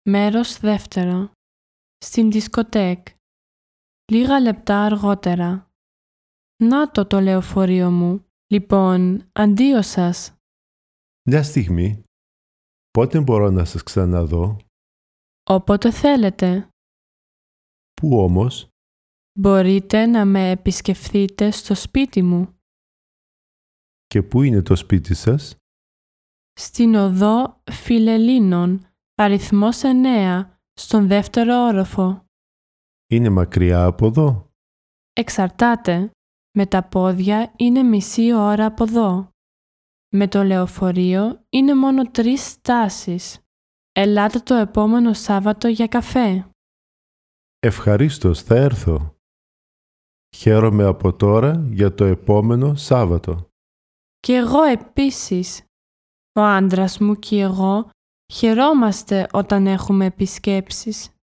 Μέρος δεύτερο. Στην δισκοτέκ. Λίγα λεπτά αργότερα. Να το λεωφορείο μου. Λοιπόν, αντίο σας. Μια στιγμή. Πότε μπορώ να σας ξαναδώ? Όποτε θέλετε. Πού όμως? Μπορείτε να με επισκεφθείτε στο σπίτι μου. Και πού είναι το σπίτι σας? Στην οδό Φιλελλήνων, αριθμός 9, στον δεύτερο όροφο. Είναι μακριά από εδώ? Εξαρτάται. Με τα πόδια είναι μισή ώρα από εδώ. Με το λεωφορείο είναι μόνο 3 στάσεις. Ελάτε το επόμενο Σάββατο για καφέ. Ευχαρίστως, θα έρθω. Χαίρομαι από τώρα για το επόμενο Σάββατο. Κι εγώ επίσης. Ο άντρας μου και εγώ χαιρόμαστε όταν έχουμε επισκέψεις.